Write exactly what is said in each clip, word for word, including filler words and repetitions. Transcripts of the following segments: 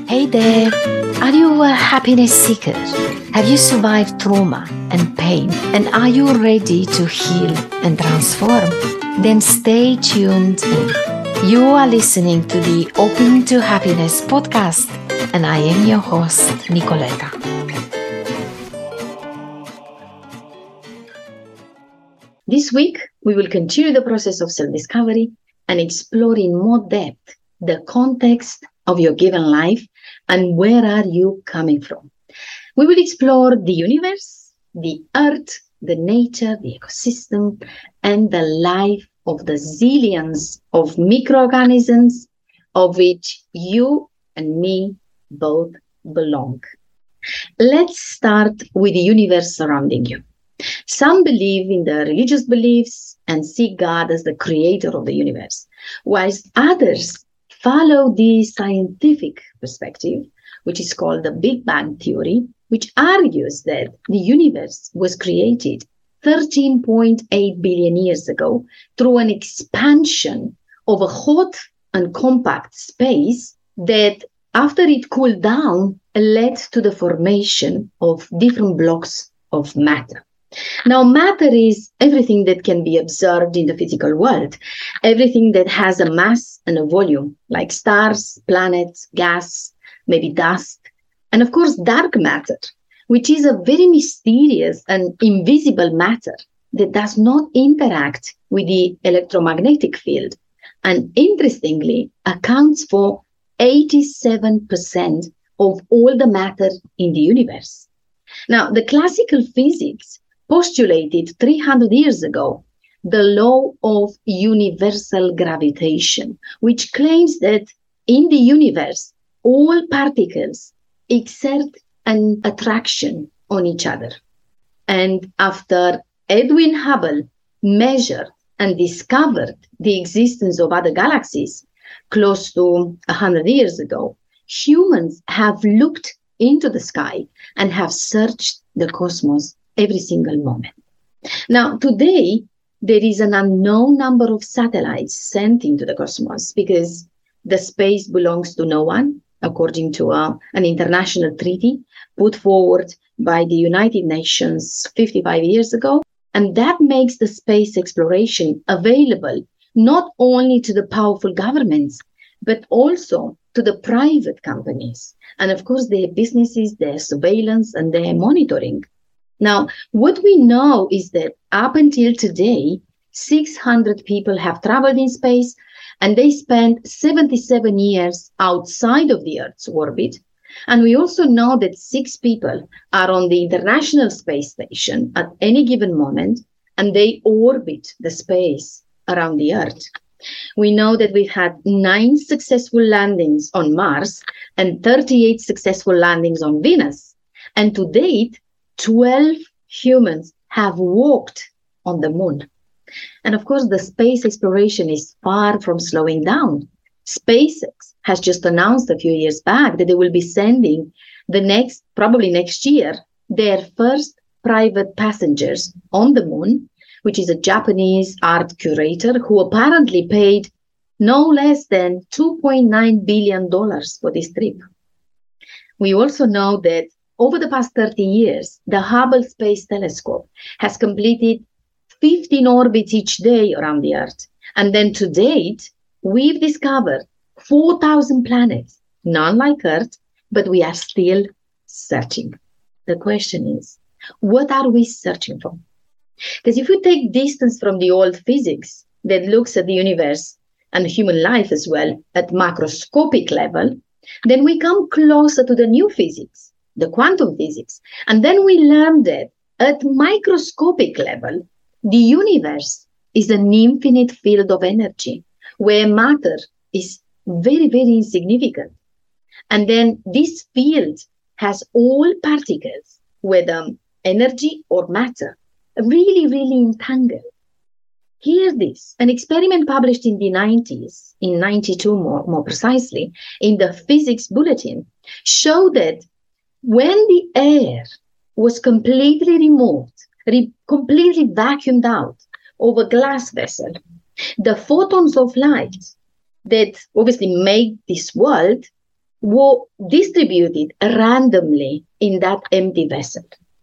Hey there, are you a happiness seeker? Have you survived trauma and pain? And are you ready to heal and transform? Then stay tuned in. You are listening to the Open to Happiness podcast, and I am your host, Nicoletta. This week, we will continue the process of self-discovery and explore in more depth the context of your given life and where are you coming from. We will explore the universe, the earth, the nature, the ecosystem, and the life of the zillions of microorganisms of which you and me both belong. Let's start with the universe surrounding you. Some believe in the religious beliefs and see God as the creator of the universe, whilst others follow the scientific perspective, which is called the Big Bang Theory, which argues that the universe was created thirteen point eight billion years ago through an expansion of a hot and compact space that, after it cooled down, led to the formation of different blocks of matter. Now, matter is everything that can be observed in the physical world, everything that has a mass and a volume, like stars, planets, gas, maybe dust, and of course, dark matter, which is a very mysterious and invisible matter that does not interact with the electromagnetic field, and interestingly, accounts for eighty-seven percent of all the matter in the universe. Now, the classical physics postulated three hundred years ago the law of universal gravitation, which claims that in the universe, all particles exert an attraction on each other. And after Edwin Hubble measured and discovered the existence of other galaxies close to one hundred years ago, humans have looked into the sky and have searched the cosmos every single moment. Now, today, there is an unknown number of satellites sent into the cosmos because the space belongs to no one, according to uh, an international treaty put forward by the United Nations fifty-five years ago. And that makes the space exploration available not only to the powerful governments, but also to the private companies. And of course, their businesses, their surveillance, and their monitoring. Now, what we know is that up until today, six hundred people have traveled in space, and they spent seventy-seven years outside of the Earth's orbit. And we also know that six people are on the International Space Station at any given moment, and they orbit the space around the Earth. We know that we've had nine successful landings on Mars and thirty-eight successful landings on Venus. And to date, twelve humans have walked on the moon. And of course, the space exploration is far from slowing down. SpaceX has just announced a few years back that they will be sending the next, probably next year, their first private passengers on the moon, which is a Japanese art curator who apparently paid no less than two point nine billion dollars for this trip. We also know that over the past thirty years, the Hubble Space Telescope has completed fifteen orbits each day around the Earth. And then to date, we've discovered four thousand planets, none like Earth, but we are still searching. The question is, what are we searching for? Because if we take distance from the old physics that looks at the universe and human life as well at macroscopic level, then we come closer to the new physics, the quantum physics. And then we learn that at microscopic level, the universe is an infinite field of energy where matter is very, very insignificant. And then this field has all particles, whether energy or matter, really, really entangled. Hear this, an experiment published in the nineties, in ninety-two more, more precisely, in the Physics Bulletin, showed that when the air was completely removed, re- completely vacuumed out of a glass vessel, the photons of light that obviously make this world were distributed randomly in that empty vessel.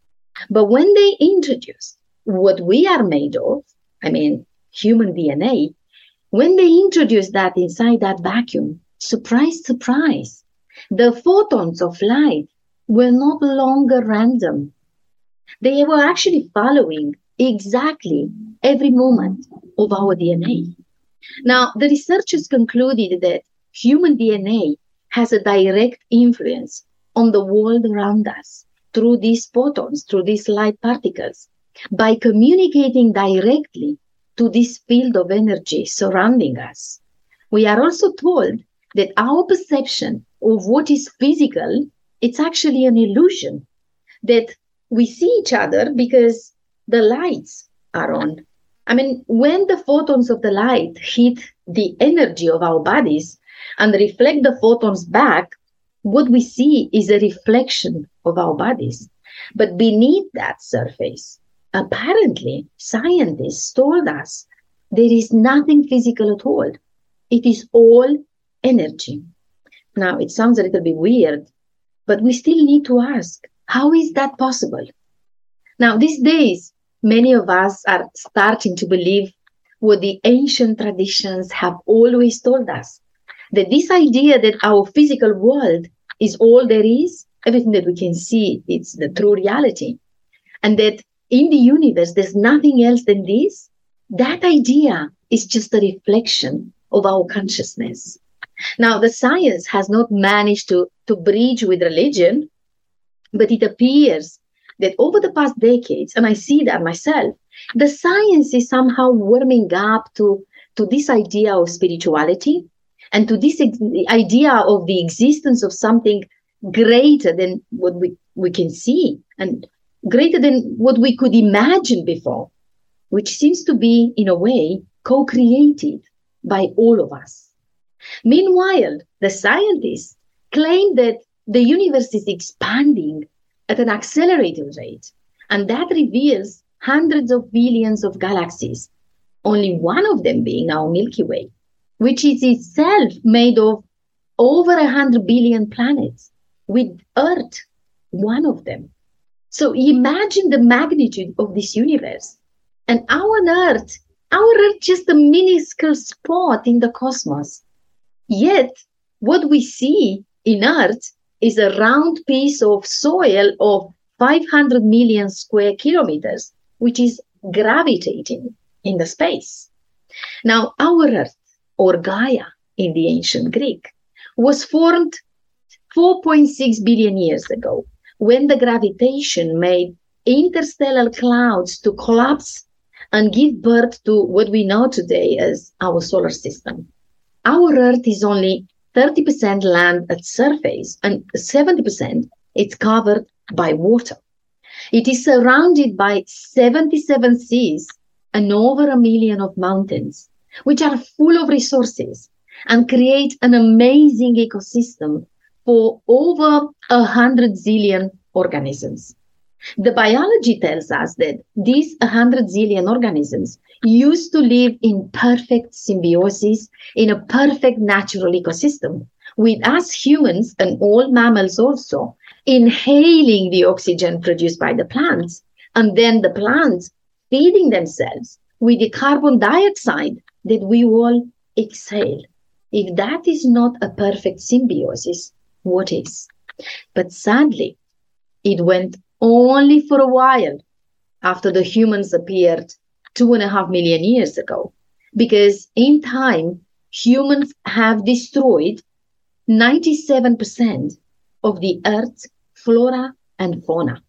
But when they introduced what we are made of, I mean, human D N A, when they introduced that inside that vacuum, surprise, surprise, the photons of light were no longer random. They were actually following exactly every moment of our D N A. Now, the researchers concluded that human D N A has a direct influence on the world around us through these photons, through these light particles, by communicating directly to this field of energy surrounding us. We are also told that our perception of what is physical, it's actually an illusion, that we see each other because the lights are on. I mean, when the photons of the light hit the energy of our bodies and reflect the photons back, what we see is a reflection of our bodies. But beneath that surface, apparently, scientists told us there is nothing physical at all. It is all energy. Now, it sounds a little bit weird, but we still need to ask, how is that possible? Now, these days, many of us are starting to believe what the ancient traditions have always told us, that this idea that our physical world is all there is, everything that we can see, it's the true reality, and that in the universe, there's nothing else than this, that idea is just a reflection of our consciousness. Now, the science has not managed to, to bridge with religion, but it appears that over the past decades, and I see that myself, the science is somehow warming up to, to this idea of spirituality and to this ex- idea of the existence of something greater than what we, we can see and greater than what we could imagine before, which seems to be, in a way, co-created by all of us. Meanwhile, the scientists claim that the universe is expanding at an accelerated rate, and that reveals hundreds of billions of galaxies, only one of them being our Milky Way, which is itself made of over one hundred billion planets, with Earth, one of them. So imagine the magnitude of this universe. And our Earth, our Earth just a minuscule spot in the cosmos. Yet, what we see in Earth is a round piece of soil of five hundred million square kilometers, which is gravitating in the space. Now, our Earth, or Gaia in the ancient Greek, was formed four point six billion years ago, when the gravitation made interstellar clouds to collapse and give birth to what we know today as our solar system. Our Earth is only thirty percent land at surface and seventy percent it's covered by water. It is surrounded by seventy-seven seas and over a million of mountains, which are full of resources and create an amazing ecosystem for over a hundred zillion organisms. The biology tells us that these one hundred zillion organisms used to live in perfect symbiosis in a perfect natural ecosystem, with us humans and all mammals also inhaling the oxygen produced by the plants, and then the plants feeding themselves with the carbon dioxide that we all exhale. If that is not a perfect symbiosis, what is? But sadly, it went only for a while after the humans appeared two and a half million years ago, because in time, humans have destroyed ninety-seven percent of the Earth's flora and fauna.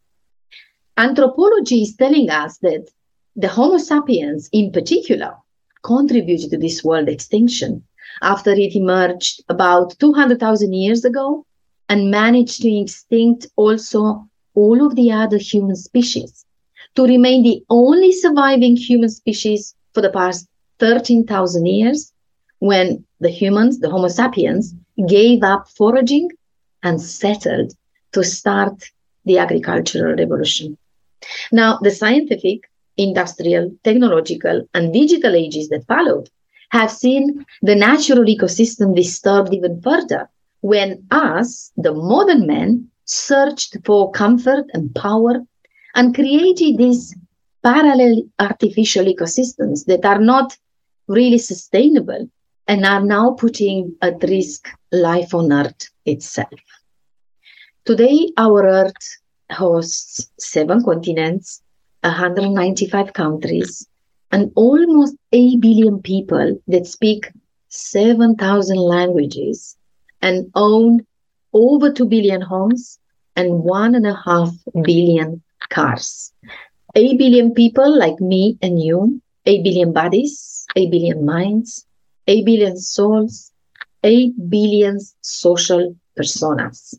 Anthropology is telling us that the Homo sapiens in particular contributed to this world extinction after it emerged about two hundred thousand years ago and managed to extinct also all of the other human species, to remain the only surviving human species for the past thirteen thousand years, when the humans, the Homo sapiens, gave up foraging and settled to start the agricultural revolution. Now, the scientific, industrial, technological, and digital ages that followed have seen the natural ecosystem disturbed even further, when us, the modern men, searched for comfort and power and created these parallel artificial ecosystems that are not really sustainable and are now putting at risk life on Earth itself. Today, our Earth hosts seven continents, one hundred ninety-five countries, and almost eight billion people that speak seven thousand languages and own over two billion homes and one and a half billion cars. eight billion people like me and you, eight billion bodies, eight billion minds, eight billion souls, eight billion social personas.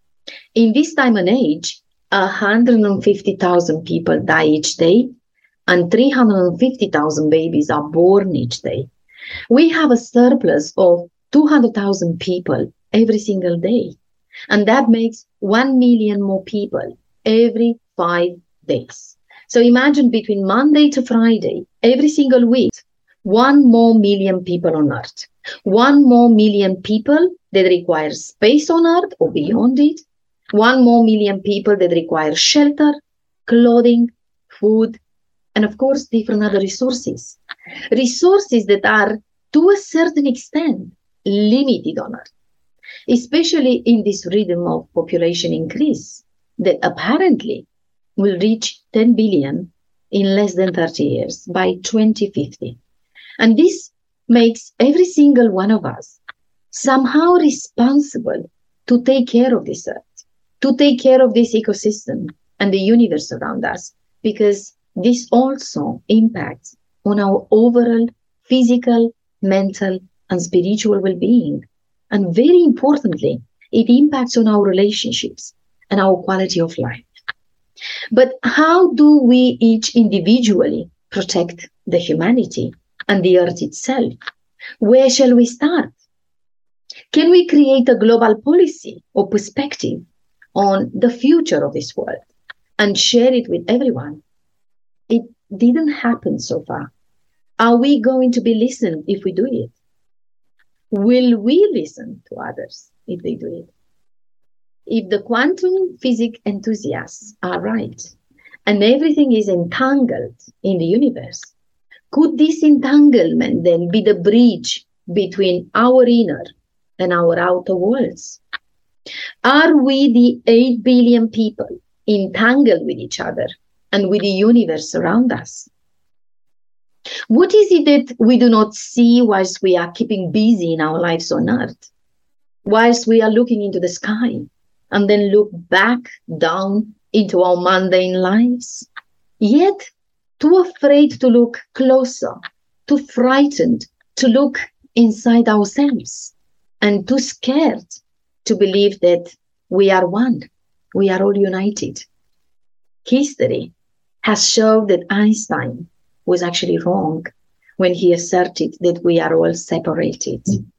In this time and age, one hundred fifty thousand people die each day and three hundred fifty thousand babies are born each day. We have a surplus of two hundred thousand people every single day. And that makes one million more people every five days. So imagine between Monday to Friday, every single week, one more million people on Earth. One more million people that require space on Earth or beyond it. One more million people that require shelter, clothing, food, and of course, different other resources. Resources that are, to a certain extent, limited on Earth, especially in this rhythm of population increase that apparently will reach ten billion in less than thirty years by twenty fifty. And this makes every single one of us somehow responsible to take care of this Earth, to take care of this ecosystem and the universe around us, because this also impacts on our overall physical, mental, and spiritual well-being. And very importantly, it impacts on our relationships and our quality of life. But how do we each individually protect the humanity and the Earth itself? Where shall we start? Can we create a global policy or perspective on the future of this world and share it with everyone? It didn't happen so far. Are we going to be listened if we do it? Will we listen to others if they do it? If the quantum physics enthusiasts are right and everything is entangled in the universe, could this entanglement then be the bridge between our inner and our outer worlds? Are we the eight billion people entangled with each other and with the universe around us? What is it that we do not see whilst we are keeping busy in our lives on Earth? Whilst we are looking into the sky and then look back down into our mundane lives? Yet, too afraid to look closer, too frightened to look inside ourselves, and too scared to believe that we are one, we are all united. History has shown that Einstein was actually wrong when he asserted that we are all separated.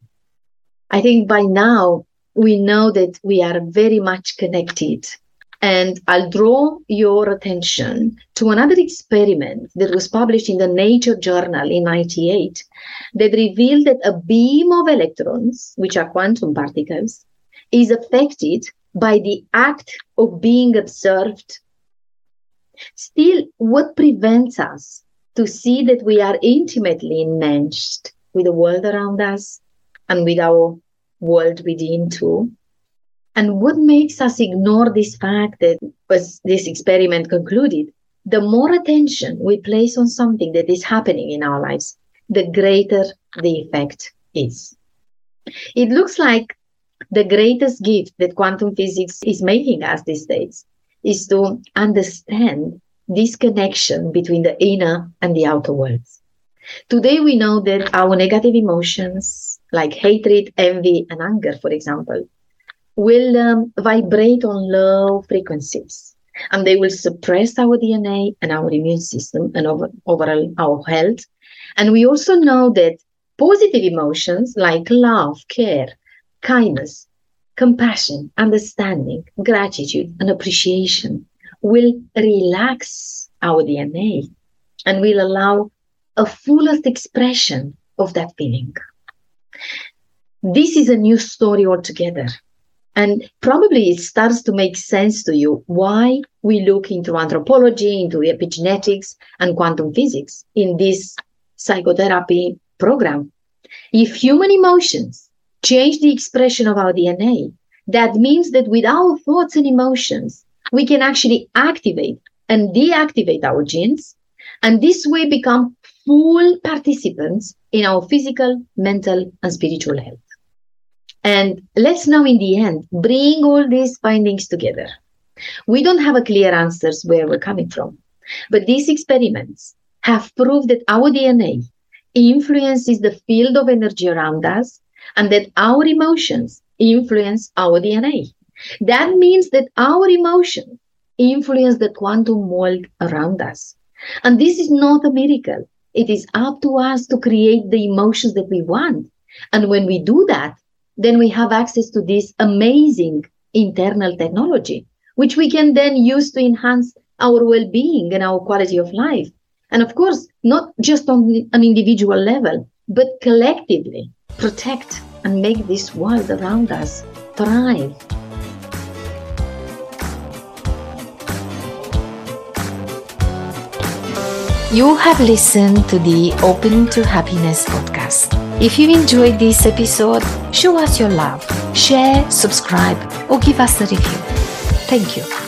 I think by now we know that we are very much connected. And I'll draw your attention to another experiment that was published in the Nature journal in ninety-eight that revealed that a beam of electrons, which are quantum particles, is affected by the act of being observed. Still, what prevents us to see that we are intimately enmeshed with the world around us and with our world within too? And what makes us ignore this fact that, as this experiment concluded, the more attention we place on something that is happening in our lives, the greater the effect is. It looks like the greatest gift that quantum physics is making us these days is to understand this connection between the inner and the outer worlds. Today we know that our negative emotions, like hatred, envy, and anger, for example, will um, vibrate on low frequencies, and they will suppress our D N A and our immune system and over, overall our health. And we also know that positive emotions like love, care, kindness, compassion, understanding, gratitude, and appreciation will relax our D N A and will allow a fullest expression of that feeling. this is a new story altogether. And probably it starts to make sense to you why we look into anthropology, into epigenetics and quantum physics in this psychotherapy program. If human emotions change the expression of our D N A, that means that with our thoughts and emotions, we can actually activate and deactivate our genes, and this way become full participants in our physical, mental, and spiritual health. And let's now, in the end, bring all these findings together. We don't have a clear answers where we're coming from, but these experiments have proved that our D N A influences the field of energy around us, and that our emotions influence our D N A. That means that our emotions influence the quantum world around us. And this is not a miracle. It is up to us to create the emotions that we want. And when we do that, then we have access to this amazing internal technology, which we can then use to enhance our well-being and our quality of life. And of course, not just on an individual level, but collectively protect and make this world around us thrive. You have listened to the Open to Happiness podcast. If you enjoyed this episode, show us your love, share, subscribe, or give us a review. Thank you.